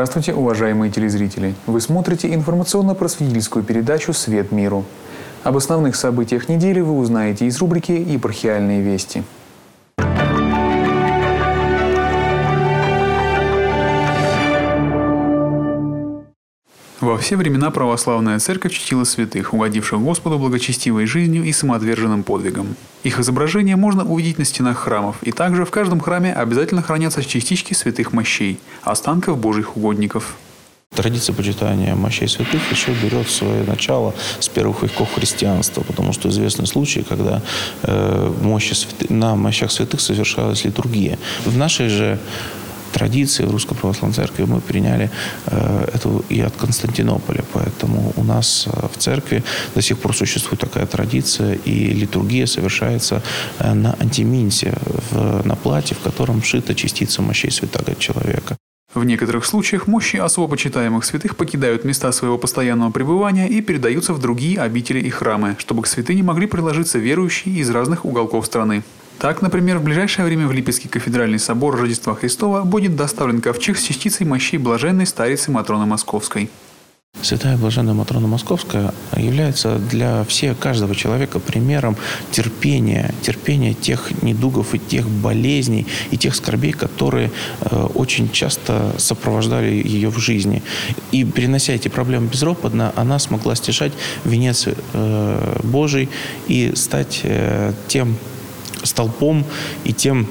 Здравствуйте, уважаемые телезрители! Вы смотрите информационно-просветительскую передачу «Свет миру». Об основных событиях недели вы узнаете из рубрики «Епархиальные вести». Во все времена православная церковь чтила святых, угодивших Господу благочестивой жизнью и самоотверженным подвигом. Их изображения можно увидеть на стенах храмов, и также в каждом храме обязательно хранятся частички святых мощей, останков Божьих угодников. Традиция почитания мощей святых еще берет свое начало с первых веков христианства, потому что известны случаи, когда на мощах святых совершалась литургия. В нашей же традиции в Русской Православной Церкви мы приняли эту и от Константинополя, поэтому у нас в церкви до сих пор существует такая традиция, и литургия совершается на антиминте, на платье, в котором шита частица мощей святаго человека. В некоторых случаях мощи особо почитаемых святых покидают места своего постоянного пребывания и передаются в другие обители и храмы, чтобы к святыне могли приложиться верующие из разных уголков страны. Так, например, в ближайшее время в Липецкий кафедральный собор Рождества Христова будет доставлен ковчег с частицей мощей блаженной старицы Матроны Московской. Святая блаженная Матрона Московская является для каждого человека примером терпения тех недугов и тех болезней, и тех скорбей, которые очень часто сопровождали ее в жизни. И перенося эти проблемы безропотно, она смогла стяжать венец Божий и стать тем столпом и тем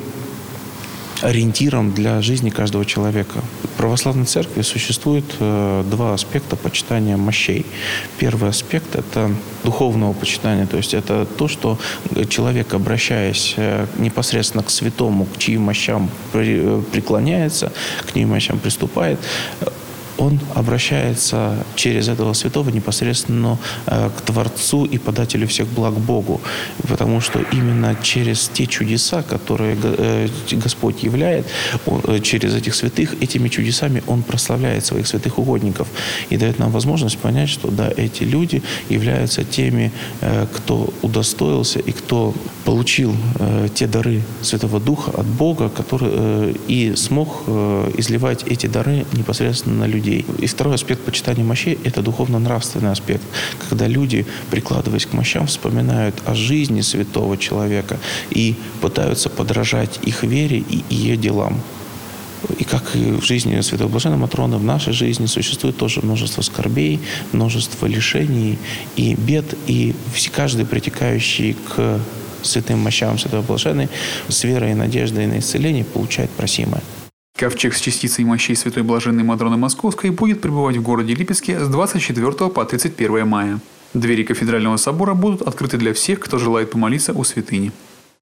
ориентиром для жизни каждого человека. В православной церкви существует два аспекта почитания мощей. Первый аспект – это духовного почитания, то есть это то, что человек, обращаясь непосредственно к святому, к чьим мощам преклоняется, к чьим мощам приступает, он обращается через этого святого непосредственно к Творцу и подателю всех благ Богу. Потому что именно через те чудеса, которые Господь являет, через этих святых, этими чудесами Он прославляет своих святых угодников. И дает нам возможность понять, что да, эти люди являются теми, кто удостоился и кто получил те дары Святого Духа от Бога, который и смог изливать эти дары непосредственно на людей. И второй аспект почитания мощей – это духовно-нравственный аспект, когда люди, прикладываясь к мощам, вспоминают о жизни святого человека и пытаются подражать их вере и ее делам. И как и в жизни Святой Блаженной Матроны, в нашей жизни существует тоже множество скорбей, множество лишений и бед, и каждый, притекающий к святым мощам Святой Блаженной, с верой и надеждой на исцеление, получает просимое. Ковчег с частицей мощей Святой Блаженной Матроны Московской будет пребывать в городе Липецке с 24 по 31 мая. Двери кафедрального собора будут открыты для всех, кто желает помолиться у святыни.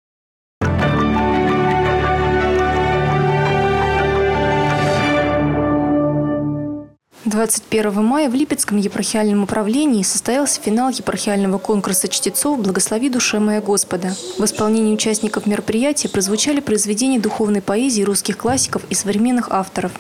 21 мая в Липецком епархиальном управлении состоялся финал епархиального конкурса чтецов «Благослови душе моя Господа». В исполнении участников мероприятия прозвучали произведения духовной поэзии русских классиков и современных авторов.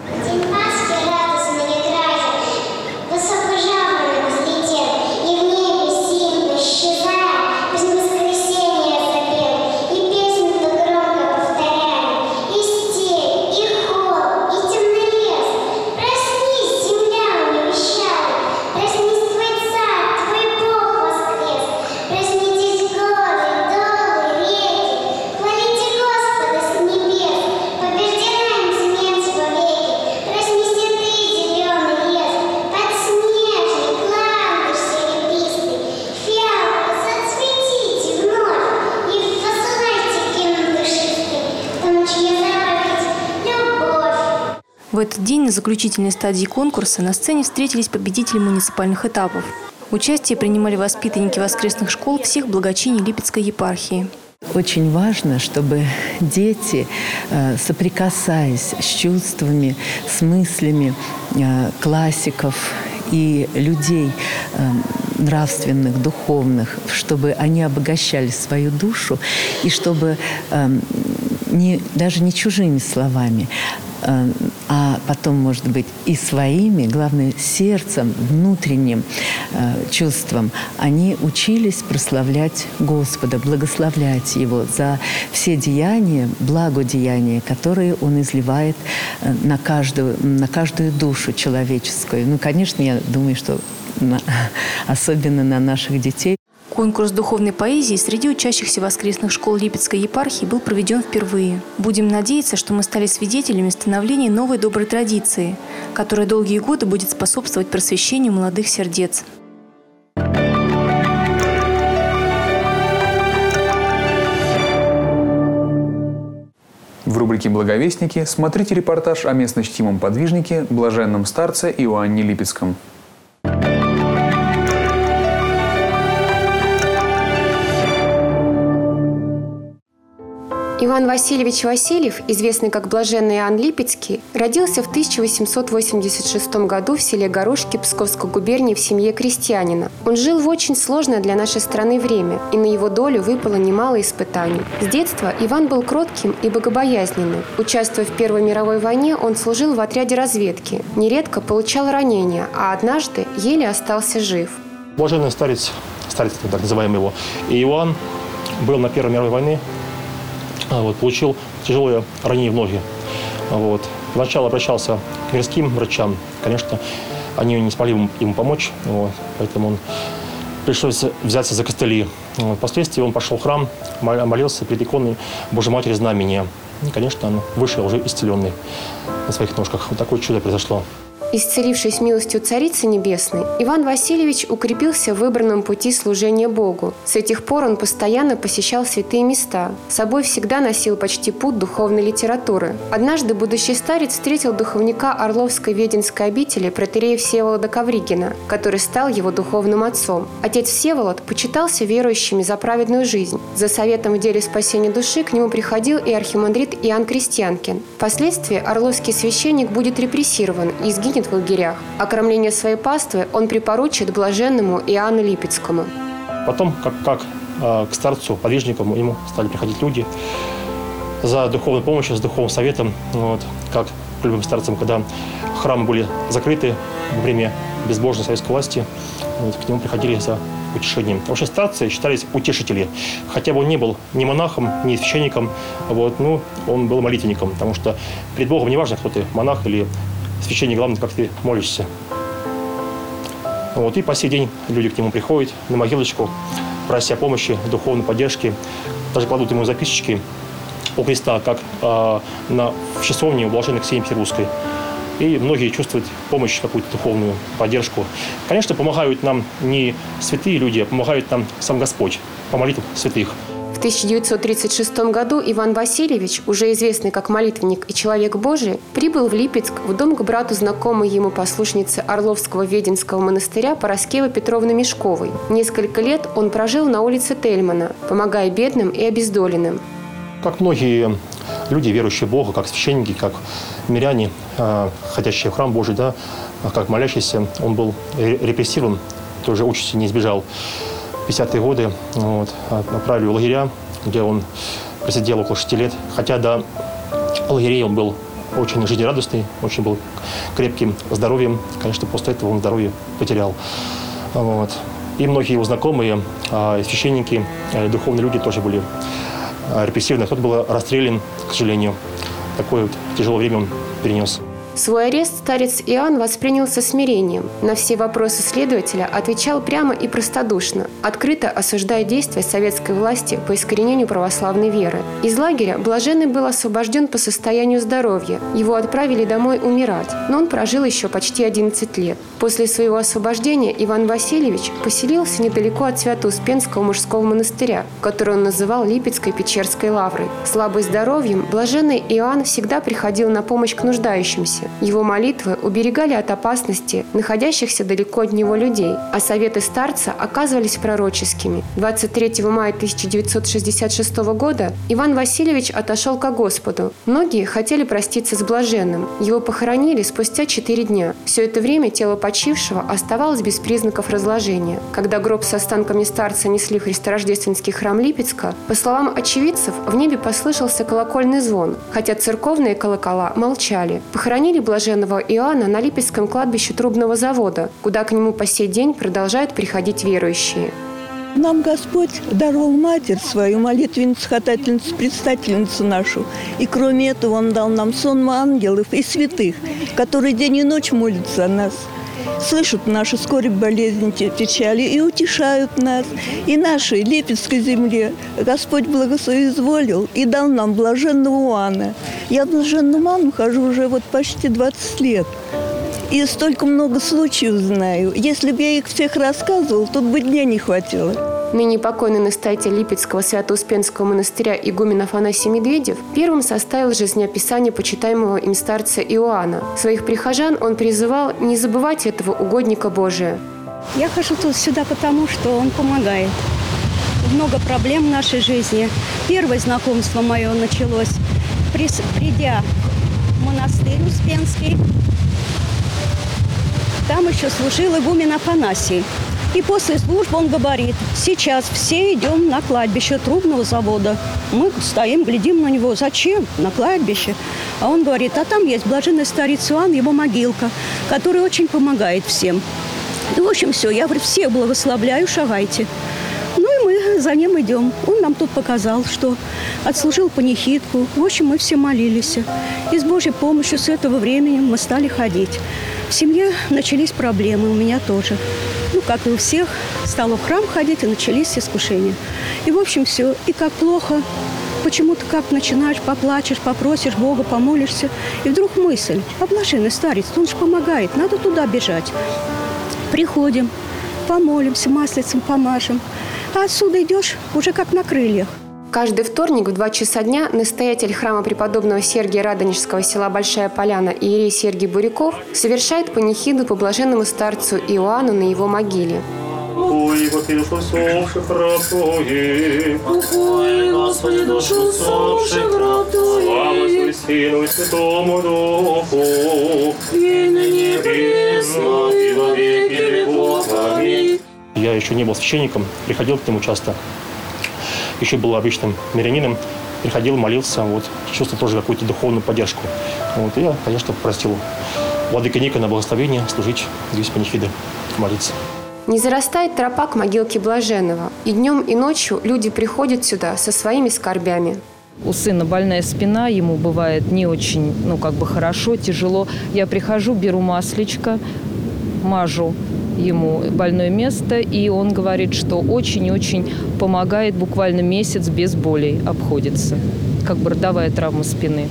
В этот день на заключительной стадии конкурса на сцене встретились победители муниципальных этапов. Участие принимали воспитанники воскресных школ всех благочиний Липецкой епархии. Очень важно, чтобы дети, соприкасаясь с чувствами, с мыслями классиков и людей нравственных, духовных, чтобы они обогащали свою душу и чтобы даже не чужими словами, а потом, может быть, и своими, главное, сердцем, внутренним чувством, они учились прославлять Господа, благословлять Его за все деяния, благодеяния, которые Он изливает на каждую душу человеческую. Ну, конечно, я думаю, что особенно на наших детей. Конкурс духовной поэзии среди учащихся воскресных школ Липецкой епархии был проведен впервые. Будем надеяться, что мы стали свидетелями становления новой доброй традиции, которая долгие годы будет способствовать просвещению молодых сердец. В рубрике «Благовестники» смотрите репортаж о местно чтимом подвижнике, блаженном старце Иоанне Липецком. Иван Васильевич Васильев, известный как Блаженный Иоанн Липецкий, родился в 1886 году в селе Горошки Псковской губернии в семье крестьянина. Он жил в очень сложное для нашей страны время, и на его долю выпало немало испытаний. С детства Иван был кротким и богобоязненным. Участвуя в Первой мировой войне, он служил в отряде разведки, нередко получал ранения, а однажды еле остался жив. Блаженный старец, так называем его, и Иоанн был на Первой мировой войне. Получил тяжелое ранение в ноги. Сначала обращался к мирским врачам. Конечно, они не смогли ему помочь, поэтому он пришлось взяться за костыли. Впоследствии он пошел в храм, молился перед иконой Божьей Матери Знамения. И, конечно, он вышел уже исцеленный на своих ножках. Вот такое чудо произошло. Исцелившись милостью Царицы Небесной, Иван Васильевич укрепился в выбранном пути служения Богу. С этих пор он постоянно посещал святые места. С собой всегда носил почти пуд духовной литературы. Однажды будущий старец встретил духовника Орловской Веденской обители протоиерея Всеволода Ковригина, который стал его духовным отцом. Отец Всеволод почитался верующими за праведную жизнь. За советом в деле спасения души к нему приходил и архимандрит Иоанн Крестьянкин. Впоследствии орловский священник будет репрессирован и сгинет в лагерях. А кормление своей паствы он припоручит блаженному Иоанну Липецкому. Потом, как к старцу, подвижнику, ему стали приходить люди за духовной помощью, с духовным советом. Как к любым старцам, когда храмы были закрыты во время безбожной советской власти, к нему приходили за утешением. Вообще старцы считались утешители. Хотя бы он не был ни монахом, ни священником, он был молитвенником, потому что перед Богом не важно, кто ты, монах или священник, главное, как ты молишься. И по сей день люди к нему приходят на могилочку, прося помощи, духовной поддержки. Даже кладут ему записочки у креста, как в часовне у блаженной Ксении Петербургской. И многие чувствуют помощь, какую-то духовную поддержку. Конечно, помогают нам не святые люди, а помогает нам сам Господь по молитвам святых. В 1936 году Иван Васильевич, уже известный как молитвенник и человек Божий, прибыл в Липецк в дом к брату знакомой ему послушницы Орловского Веденского монастыря Параскевы Петровны Мешковой. Несколько лет он прожил на улице Тельмана, помогая бедным и обездоленным. Как многие люди, верующие в Бога, как священники, как миряне, ходящие в храм Божий, как молящиеся, он был репрессирован, тоже участи не избежал. В 50-е годы отправили в лагеря, где он просидел около 6 лет. Хотя до лагерей он был очень жизнерадостный, очень был крепким здоровьем. Конечно, после этого он здоровье потерял. И многие его знакомые, священники, духовные люди тоже были репрессированы. Кто-то был расстрелян, к сожалению. Такое тяжелое время он перенес. Свой арест старец Иоанн воспринял со смирением. На все вопросы следователя отвечал прямо и простодушно, открыто осуждая действия советской власти по искоренению православной веры. Из лагеря блаженный был освобожден по состоянию здоровья. Его отправили домой умирать, но он прожил еще почти 11 лет. После своего освобождения Иван Васильевич поселился недалеко от Свято-Успенского мужского монастыря, который он называл Липецкой Печерской лаврой. Слабый здоровьем, блаженный Иоанн всегда приходил на помощь к нуждающимся. свете. Его молитвы уберегали от опасности находящихся далеко от него людей, а советы старца оказывались пророческими. 23 мая 1966 года Иван Васильевич отошел ко Господу. Многие хотели проститься с блаженным. Его похоронили спустя 4 дня. Все это время тело почившего оставалось без признаков разложения. Когда гроб с останками старца несли в Христорождественский храм Липецка, по словам очевидцев, в небе послышался колокольный звон, хотя церковные колокола молчали. Похоронили блаженного Иоанна на Липецком кладбище Трубного завода, куда к нему по сей день продолжают приходить верующие. Нам Господь даровал Матерь свою, молитвенницу, ходательницу, предстательницу нашу. И кроме этого Он дал нам сон ангелов и святых, которые день и ночь молятся о нас. Слышат наши скорби, болезни, печали и утешают нас. И нашей Липецкой земле Господь благосоизволил и дал нам блаженного Иоанна. Я в блаженном Иоанне хожу уже почти 20 лет. И столько много случаев знаю. Если бы я их всех рассказывал, тут бы дня не хватило. Ныне покойный настоятель Липецкого Свято-Успенского монастыря игумен Афанасий Медведев первым составил жизнеописание почитаемого им старца Иоанна. Своих прихожан он призывал не забывать этого угодника Божия. Я хожу сюда потому, что он помогает. Много проблем в нашей жизни. Первое знакомство мое началось, придя в монастырь Успенский. Там еще служил игумен Афанасий. И после службы он говорит: сейчас все идем на кладбище Трубного завода. Мы стоим, глядим на него. Зачем? На кладбище. А он говорит: а там есть блаженный старец Иоанн, его могилка, который очень помогает всем. И, в общем, все. Я говорю: всех благословляю, шагайте. Ну и мы за ним идем. Он нам тут показал, что отслужил панихидку. В общем, мы все молились. И с Божьей помощью с этого времени мы стали ходить. В семье начались проблемы, у меня тоже. Как и у всех, стала в храм ходить, и начались искушения. И, в общем, все. И как плохо, почему-то как начинаешь, поплачешь, попросишь Бога, помолишься. И вдруг мысль: а блаженный старец, он же помогает, надо туда бежать. Приходим, помолимся, маслицем помажем. А отсюда идешь уже как на крыльях. Каждый вторник в 2 часа дня настоятель храма преподобного Сергия Радонежского села Большая Поляна иерей Сергий Буряков совершает панихиду по блаженному старцу Иоанну на его могиле. Упокой, Господи, душу усопших раб Твоих. Слава Сыну и Святому Духу, и ныне пресно, и во веки веков. Аминь. Я еще не был священником, приходил к нему часто. Еще был обычным мирянином, приходил, молился, чувствовал тоже какую-то духовную поддержку. И я, конечно, попросил владыка Никона благословения служить здесь панихиды, молиться. Не зарастает тропа к могилке блаженного. И днем, и ночью люди приходят сюда со своими скорбями. У сына больная спина, ему бывает не очень, хорошо, тяжело. Я прихожу, беру масличко, мажу ему больное место, и он говорит, что очень-очень помогает, буквально месяц без болей обходится, как бы родовая травма спины.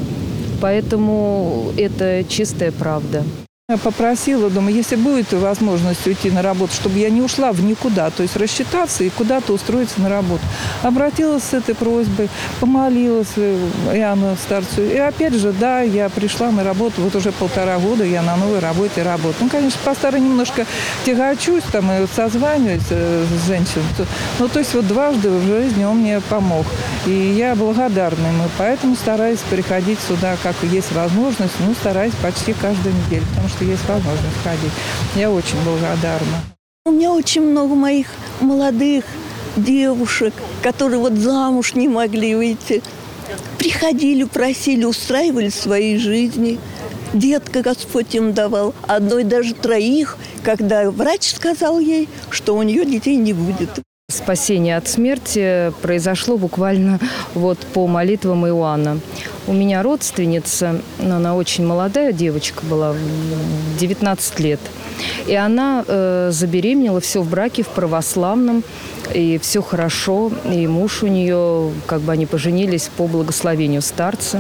Поэтому это чистая правда. Я попросила, думаю, если будет возможность уйти на работу, чтобы я не ушла в никуда, то есть рассчитаться и куда-то устроиться на работу. Обратилась с этой просьбой, помолилась Иоанну старцу. И опять же, да, я пришла на работу, уже 1,5 года я на новой работе работаю. Конечно, по-старому немножко тягочусь, и созваниваюсь с женщиной. То есть дважды в жизни он мне помог. И я благодарна ему, поэтому стараюсь приходить сюда, как есть возможность, стараюсь почти каждую неделю, потому что есть возможность ходить. Я очень благодарна. У меня очень много моих молодых девушек, которые замуж не могли выйти. Приходили, просили, устраивали свои жизни. Детка Господь им давал. Одной даже 3, когда врач сказал ей, что у нее детей не будет. Спасение от смерти произошло буквально по молитвам Иоанна. У меня родственница, она очень молодая девочка была, 19 лет. И она забеременела, все в браке, в православном, и все хорошо. И муж у нее, они поженились по благословению старца.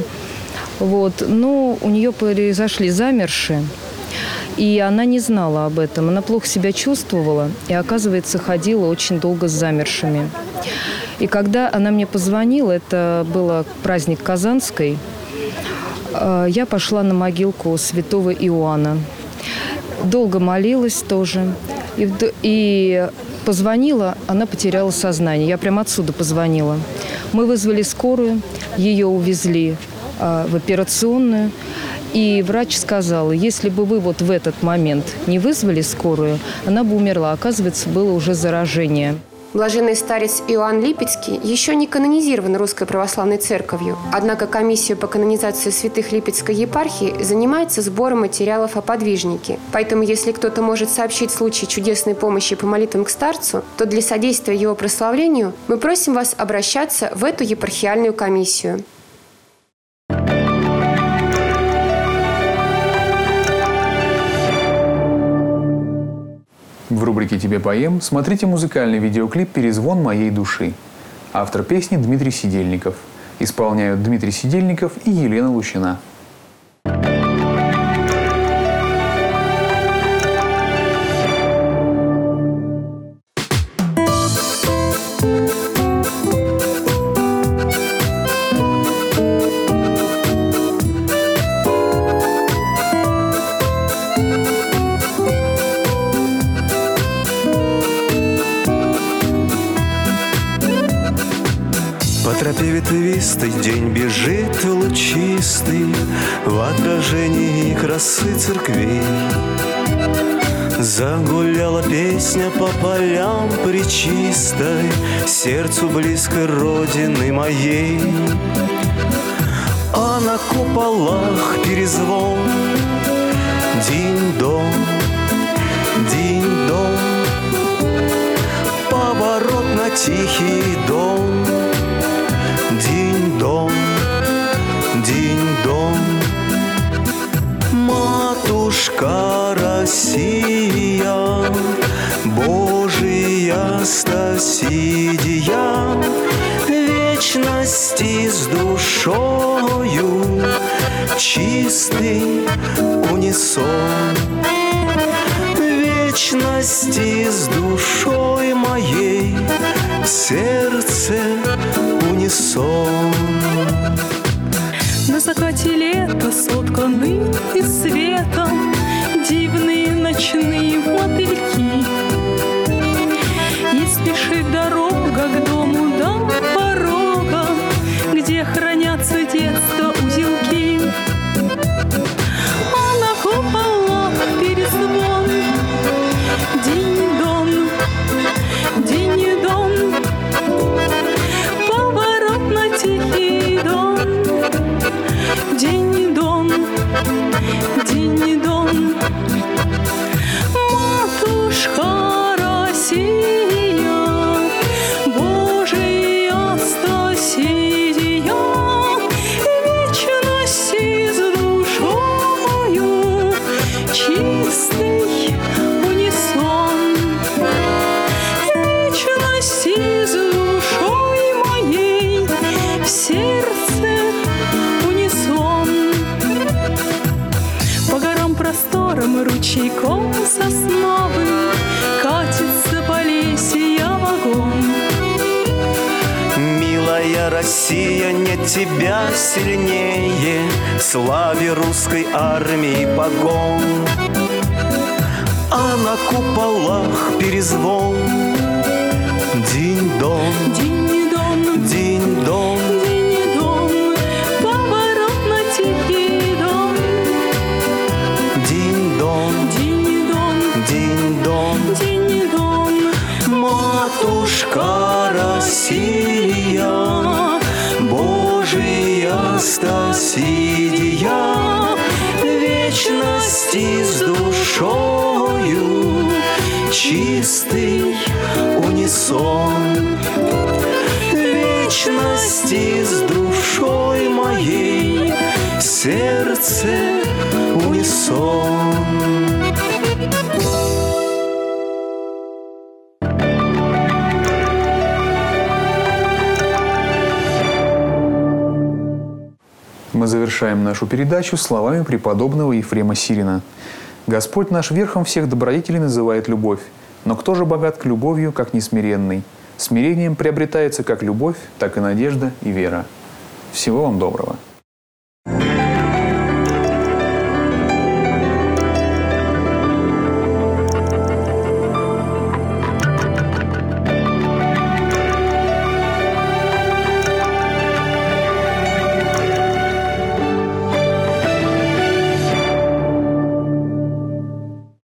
Но у нее произошли замершие. И она не знала об этом. Она плохо себя чувствовала и, оказывается, ходила очень долго с замершими. И когда она мне позвонила, это был праздник Казанской, я пошла на могилку святого Иоанна. Долго молилась тоже. И позвонила, она потеряла сознание. Я прямо отсюда позвонила. Мы вызвали скорую, ее увезли в операционную. И врач сказал, если бы вы вот в этот момент не вызвали скорую, она бы умерла. Оказывается, было уже заражение. Блаженный старец Иоанн Липецкий еще не канонизирован Русской Православной Церковью, однако комиссия по канонизации святых Липецкой епархии занимается сбором материалов о подвижнике. Поэтому, если кто-то может сообщить случай чудесной помощи по молитвам к старцу, то для содействия его прославлению мы просим вас обращаться в эту епархиальную комиссию. В рубрике «Тебе поем» смотрите музыкальный видеоклип «Перезвон моей души». Автор песни Дмитрий Сидельников. Исполняют Дмитрий Сидельников и Елена Лущина. По тропе ветвистой день бежит лучистый в отражении красы церквей. Загуляла песня по полям пречистой, сердцу близкой родины моей. А на куполах перезвон, динь-дон, динь-дон, поворот на тихий дом. Динь-дон, динь-дон, матушка Россия, Божия Стасидия, вечности с душою, чистый унисон. Вечности с душой моей, в сердце унисон. На закате лета сотканы из света дивные ночные мотыльки. И спешит дорога к дому до порога, где хранятся детства узелки. А на куполах перезвон, динь-дон, динь-дон, поворот на тихий дон. Динь-дон, динь-дон, матушка Россия, Божия Стасидия, вечности с душою, чистый унисон. Вечности с душой моей, в сердце унисон. По горам просторам и ручейком сосновым катится Полесья вагон. Милая Россия, нет тебя сильнее, славе русской армии погон. А на куполах перезвон, динь-дон, динь-дон, динь-дон, динь-дон, поворот на тихий дон. динь-дон, Динь-дон, динь-дон, динь-дон, матушка Россия, Божия Стасидия, вечности с душою, чистый унисон. Вечности с душой моей, в сердце унисон. Мы завершаем нашу передачу словами преподобного Ефрема Сирина. «Господь наш верхом всех добродетелей называет любовь, но кто же богат к любовью, как несмиренный? Смирением приобретается как любовь, так и надежда и вера». Всего вам доброго.